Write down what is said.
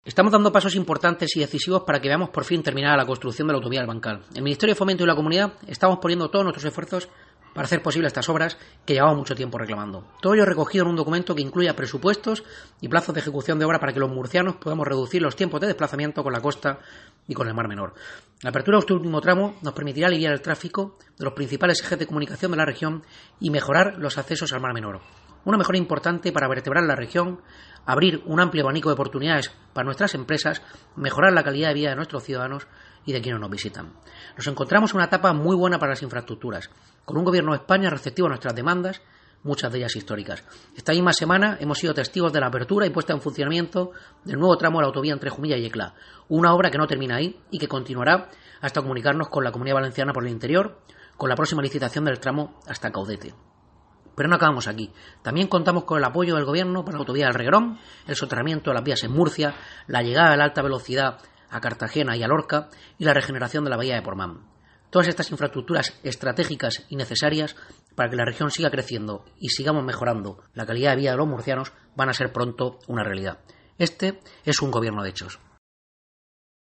Estamos dando pasos importantes y decisivos para que veamos por fin terminada la construcción de la autovía del Bancal. El Ministerio de Fomento y la Comunidad estamos poniendo todos nuestros esfuerzos para hacer posible estas obras que llevamos mucho tiempo reclamando. Todo ello recogido en un documento que incluya presupuestos y plazos de ejecución de obra para que los murcianos podamos reducir los tiempos de desplazamiento con la costa y con el Mar Menor. La apertura de este último tramo nos permitirá aliviar el tráfico de los principales ejes de comunicación de la región y mejorar los accesos al Mar Menor. Una mejora importante para vertebrar la región, abrir un amplio abanico de oportunidades para nuestras empresas, mejorar la calidad de vida de nuestros ciudadanos y de quienes nos visitan. Nos encontramos en una etapa muy buena para las infraestructuras, con un gobierno de España receptivo a nuestras demandas, muchas de ellas históricas. Esta misma semana hemos sido testigos de la apertura y puesta en funcionamiento del nuevo tramo de la autovía entre Jumilla y Yecla, una obra que no termina ahí y que continuará hasta comunicarnos con la Comunidad Valenciana por el interior, con la próxima licitación del tramo hasta Caudete. Pero no acabamos aquí. También contamos con el apoyo del Gobierno para la autovía del Reguerón, el soterramiento de las vías en Murcia, la llegada de la alta velocidad a Cartagena y a Lorca y la regeneración de la bahía de Portmán. Todas estas infraestructuras estratégicas y necesarias para que la región siga creciendo y sigamos mejorando la calidad de vida de los murcianos van a ser pronto una realidad. Este es un gobierno de hechos.